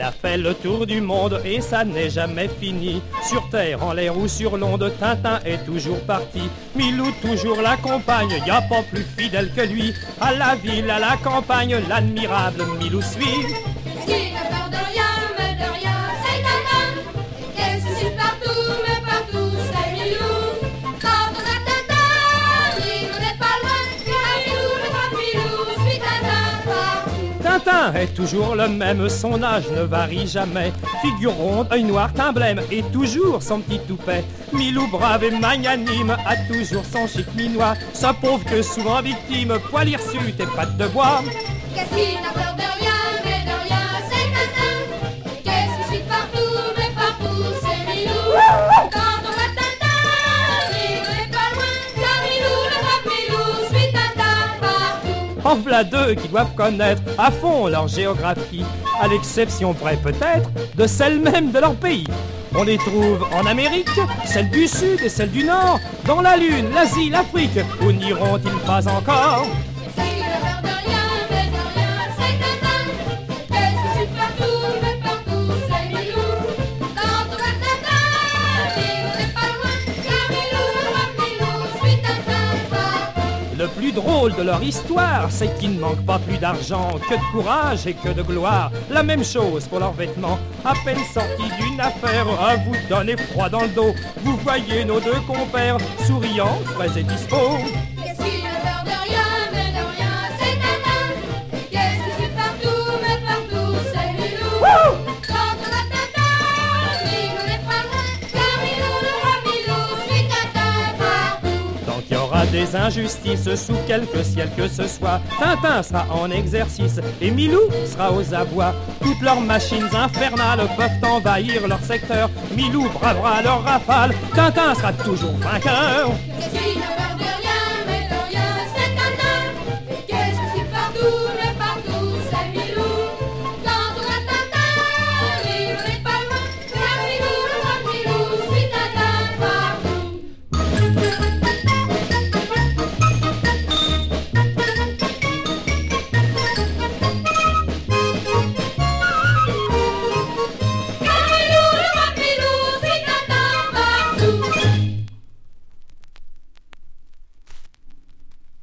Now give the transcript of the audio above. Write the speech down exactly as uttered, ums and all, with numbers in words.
a fait le tour du monde et ça n'est jamais fini. Sur terre, en l'air ou sur l'onde, Tintin est toujours parti. Milou toujours l'accompagne, y a pas plus fidèle que lui. À la ville, à la campagne, l'admirable Milou suit. Qui n'a peur de rien, mais de rien, c'est Tintin. Qu'est-ce que c'est partout, mais partout, c'est Milou. Quand on a Tintin, Milou n'est pas loin. Car Milou, le brave Milou, suit Tintin partout. Tintin est toujours le même, son âge ne varie jamais. Figure ronde, œil noir, teint blême et toujours son petit toupet. Milou brave et magnanime a toujours son chic minois. Sa pauvre que souvent victime, poil hirsute et pattes de bois. Qu'est-ce qui n'a peur de rien, mais de rien, c'est Tintin. Qu'est-ce qui suit partout, mais partout, c'est Milou. Quand on a Tintin, Milou n'est pas loin. Car Milou, le brave Milou, suit Tintin partout. En v'là deux qui doivent connaître à fond leur géographie, à l'exception près peut-être de celle même de leur pays. On les trouve en Amérique, celle du Sud et celle du Nord, dans la Lune, l'Asie, l'Afrique, où n'iront-ils pas encore? Qu'est-ce qui n'a peur de rien, mais de rien, c'est Tintin. Qu'est-ce qui suit partout, mais partout, c'est Milou. Quand on a Tintin, Milou n'est pas loin. Car Milou, le brave Milou, suit Tintin partout. Le plus drôle de leur histoire, c'est qu'ils ne manquent pas plus d'argent que de courage et que de gloire. La même chose pour leurs vêtements, à peine sortis d'une affaire, à vous donner froid dans le dos. Vous voyez nos deux compères, souriants, frais et dispos. Qu'est-ce qui n'a peur de rien, mais de rien, c'est Tintin. Qu'est-ce qui suit partout, mais partout, c'est Milou. Quand on a Tintin, Milou n'est pas loin. Car Milou, le brave Milou, suit Tintin partout. Tant qu'il y aura des injustices sous quelque ciel que ce soit, Tintin sera en exercice et Milou sera aux abois. Toutes leurs machines infernales peuvent envahir leur secteur. Milou bravera leur rafale, Tintin sera toujours vainqueur. Qu'est-ce qui n'a peur